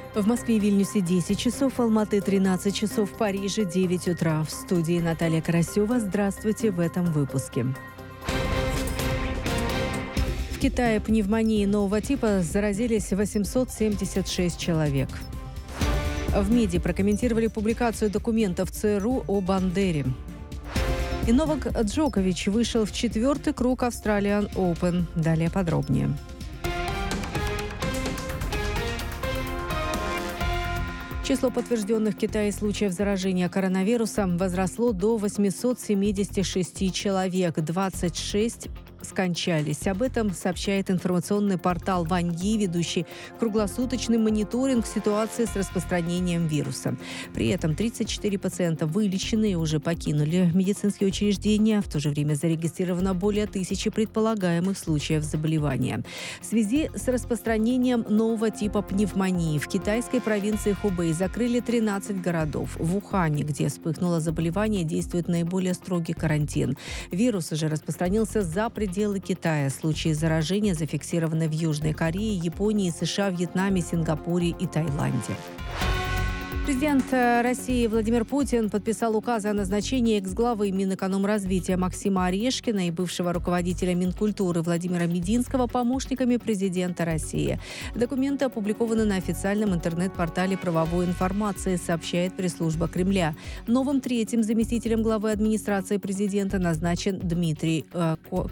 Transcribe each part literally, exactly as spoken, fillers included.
В Москве и Вильнюсе десять часов, в Алматы тринадцать часов, в Париже девять утра. В студии Наталья Карасева. Здравствуйте в этом выпуске. В Китае пневмонией нового типа заразились восемьсот семьдесят шесть человек. В МИДе прокомментировали публикацию документов ЦРУ о Бандере. И Новак Джокович вышел в четвертый круг Australian Open. Далее подробнее. Число подтвержденных в Китае случаев заражения коронавирусом возросло до восьмисот семидесяти шести человек. двадцать шесть скончались. Об этом сообщает информационный портал Ваньи, ведущий круглосуточный мониторинг ситуации с распространением вируса. При этом тридцать четыре пациента вылечены и уже покинули медицинские учреждения. В то же время зарегистрировано более тысячи предполагаемых случаев заболевания. В связи с распространением нового типа пневмонии в китайской провинции Хубэй закрыли тринадцать городов. В Ухане, где вспыхнуло заболевание, действует наиболее строгий карантин. Вирус уже распространился за пределы Китая. Случаи заражения зафиксированы в Южной Корее, Японии, США, Вьетнаме, Сингапуре и Таиланде. Президент России Владимир Путин подписал указ о назначении экс-главы Минэкономразвития Максима Орешкина и бывшего руководителя Минкультуры Владимира Мединского помощниками президента России. Документы опубликованы на официальном интернет-портале правовой информации, сообщает пресс-служба Кремля. Новым третьим заместителем главы администрации президента назначен Дмитрий э,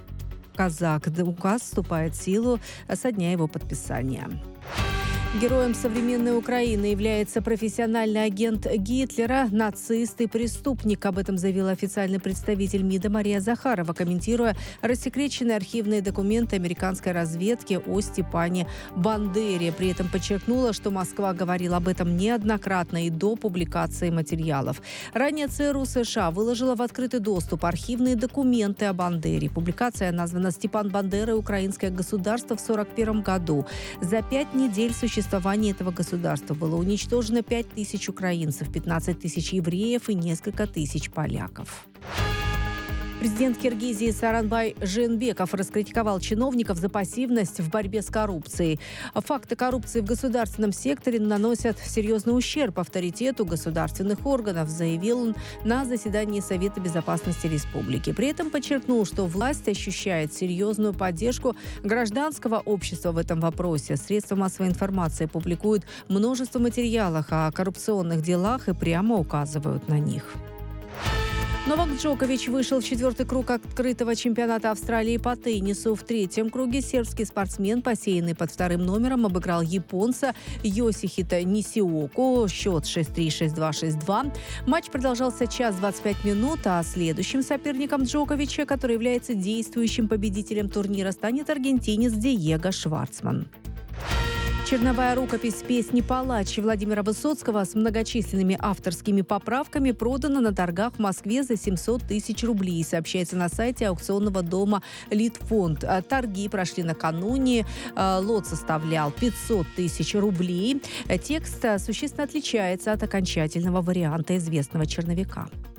Казак. Указ вступает в силу со дня его подписания. Героем современной Украины является профессиональный агент Гитлера, нацист и преступник. Об этом заявил официальный представитель МИДа Мария Захарова, комментируя рассекреченные архивные документы американской разведки о Степане Бандере. При этом подчеркнула, что Москва говорила об этом неоднократно и до публикации материалов. Ранее ЦРУ США выложила в открытый доступ архивные документы о Бандере. Публикация названа «Степан Бандера и украинское государство» в сорок первом году. За пять недель существования существования этого государства было уничтожено пять тысяч украинцев, пятнадцать тысяч евреев и несколько тысяч поляков. Президент Киргизии Сооронбай Жээнбеков раскритиковал чиновников за пассивность в борьбе с коррупцией. Факты коррупции в государственном секторе наносят серьезный ущерб авторитету государственных органов, заявил он на заседании Совета безопасности республики. При этом подчеркнул, что власть ощущает серьезную поддержку гражданского общества в этом вопросе. Средства массовой информации публикуют множество материалов о коррупционных делах и прямо указывают на них. Новак Джокович вышел в четвертый круг открытого чемпионата Австралии по теннису. В третьем круге сербский спортсмен, посеянный под вторым номером, обыграл японца Йосихита Нисиоку. Счет шесть три, шесть два, шесть два. Матч продолжался час двадцать пять минут, а следующим соперником Джоковича, который является действующим победителем турнира, станет аргентинец Диего Шварцман. Черновая рукопись песни «Палач» Владимира Высоцкого с многочисленными авторскими поправками продана на торгах в Москве за семьсот тысяч рублей, сообщается на сайте аукционного дома «Литфонд». Торги прошли накануне. Лот составлял пятьсот тысяч рублей. Текст существенно отличается от окончательного варианта известного черновика.